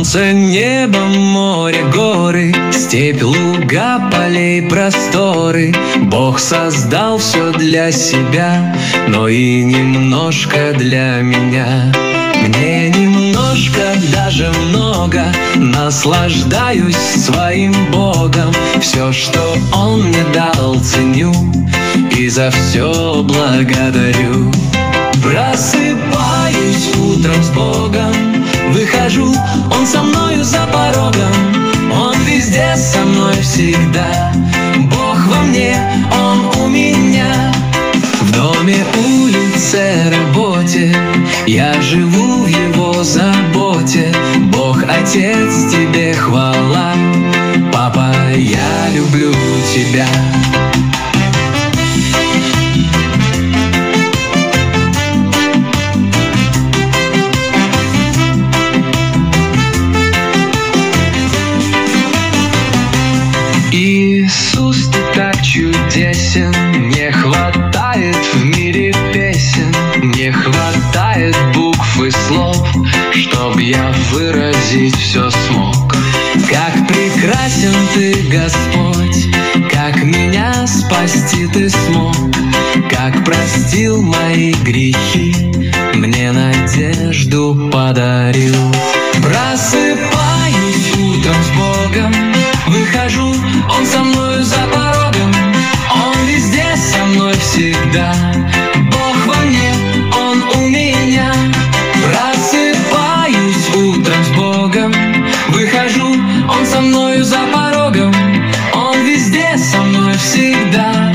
Солнце, небо, море, горы, степь, луга, полей, просторы. Бог создал все для себя, но и немножко для меня. Мне немножко, даже много, наслаждаюсь своим Богом. Все, что Он мне дал, ценю и за все благодарю. Просыпаюсь утром с Богом, выхожу, Он со мною за порогом. Он везде со мной всегда, Бог во мне, Он у меня. В доме, улице, работе я живу в Его заботе. Бог, Отец, Тебе хвала, Папа, я люблю Тебя. Иисус, Ты так чудесен, не хватает в мире песен, не хватает букв и слов, чтоб я выразить все смог. Как прекрасен Ты, Господь, как меня спасти Ты смог, как простил мои грехи, мне надежду подарил. Просыпаюсь утром с Богом, выхожу, Он со мною за порогом. Он везде со мной всегда, Бог во мне, Он у меня. Просыпаюсь утром с Богом, выхожу, Он со мною за порогом. Он везде со мной всегда,